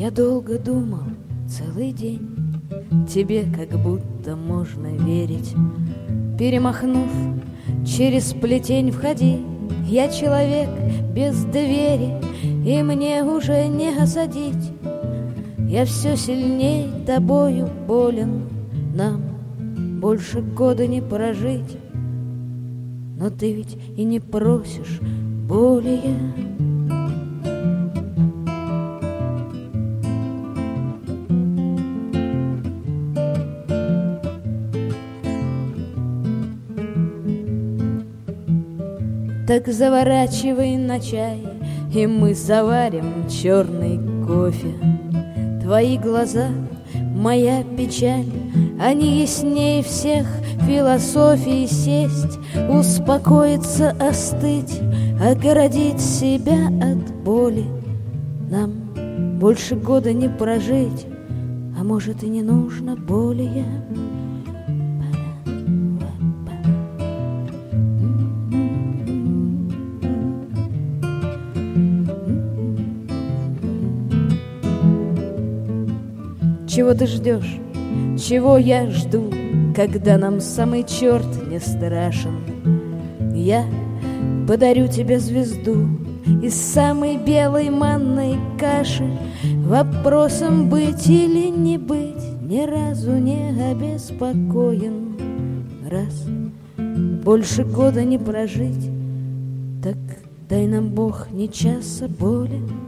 Я долго думал целый день, тебе как будто можно верить. Перемахнув через плетень, входи. Я человек без двери, и мне уже не осадить. Я все сильней тобою болен, нам больше года не прожить. Но ты ведь и не просишь более. Так заворачивай на чай, и мы заварим черный кофе. Твои глаза, моя печаль, они ясней всех философий. Сесть, успокоиться, остыть, огородить себя от боли. Нам больше года не прожить, а может и не нужно более. Чего ты ждешь? Чего я жду, когда нам самый черт не страшен? Я подарю тебе звезду из самой белой манной каши. Вопросом быть или не быть ни разу не обеспокоен. Раз больше года не прожить, так дай нам Бог ни часа боли.